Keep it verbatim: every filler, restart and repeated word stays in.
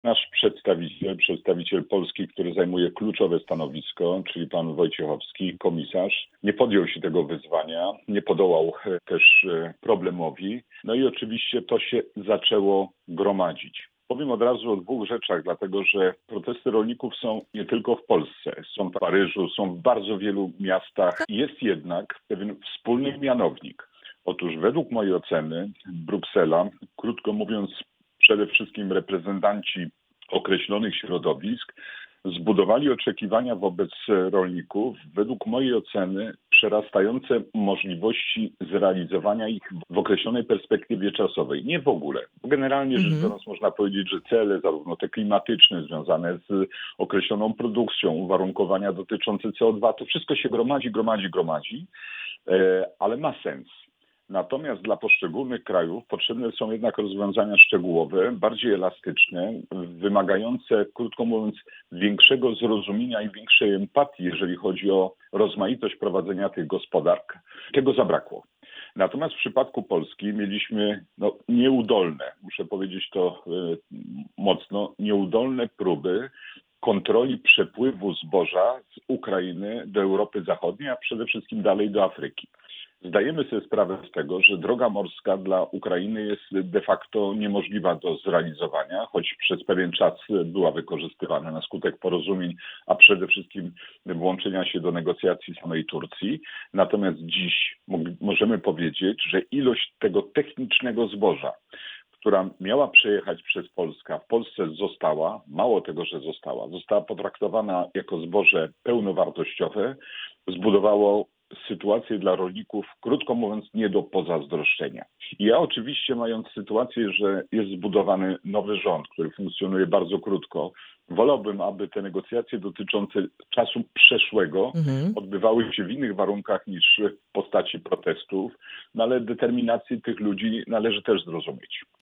Nasz przedstawiciel, przedstawiciel Polski, który zajmuje kluczowe stanowisko, czyli pan Wojciechowski, komisarz, nie podjął się tego wyzwania, nie podołał też problemowi. No i oczywiście to się zaczęło gromadzić. Powiem od razu o dwóch rzeczach, dlatego że protesty rolników są nie tylko w Polsce, są w Paryżu, są w bardzo wielu miastach. Jest jednak pewien wspólny mianownik. Otóż według mojej oceny Bruksela, krótko mówiąc, przede wszystkim reprezentanci określonych środowisk zbudowali oczekiwania wobec rolników, według mojej oceny przerastające możliwości zrealizowania ich w określonej perspektywie czasowej. Nie w ogóle. Generalnie rzecz Mhm. biorąc można powiedzieć, że cele zarówno te klimatyczne związane z określoną produkcją, uwarunkowania dotyczące C O dwa, to wszystko się gromadzi, gromadzi, gromadzi, ale ma sens. Natomiast dla poszczególnych krajów potrzebne są jednak rozwiązania szczegółowe, bardziej elastyczne, wymagające, krótko mówiąc, większego zrozumienia i większej empatii, jeżeli chodzi o rozmaitość prowadzenia tych gospodarek. Tego zabrakło. Natomiast w przypadku Polski mieliśmy no, nieudolne, muszę powiedzieć to y, mocno, nieudolne próby kontroli przepływu zboża z Ukrainy do Europy Zachodniej, a przede wszystkim dalej do Afryki. Zdajemy sobie sprawę z tego, że droga morska dla Ukrainy jest de facto niemożliwa do zrealizowania, choć przez pewien czas była wykorzystywana na skutek porozumień, a przede wszystkim włączenia się do negocjacji samej Turcji. Natomiast dziś możemy powiedzieć, że ilość tego technicznego zboża, która miała przejechać przez Polskę, w Polsce została, mało tego, że została, została potraktowana jako zboże pełnowartościowe, zbudowało sytuację dla rolników, krótko mówiąc, nie do pozazdroszczenia. I ja oczywiście, mając sytuację, że jest zbudowany nowy rząd, który funkcjonuje bardzo krótko, wolałbym, aby te negocjacje dotyczące czasu przeszłego Mhm. odbywały się w innych warunkach niż w postaci protestów, no ale determinację tych ludzi należy też zrozumieć.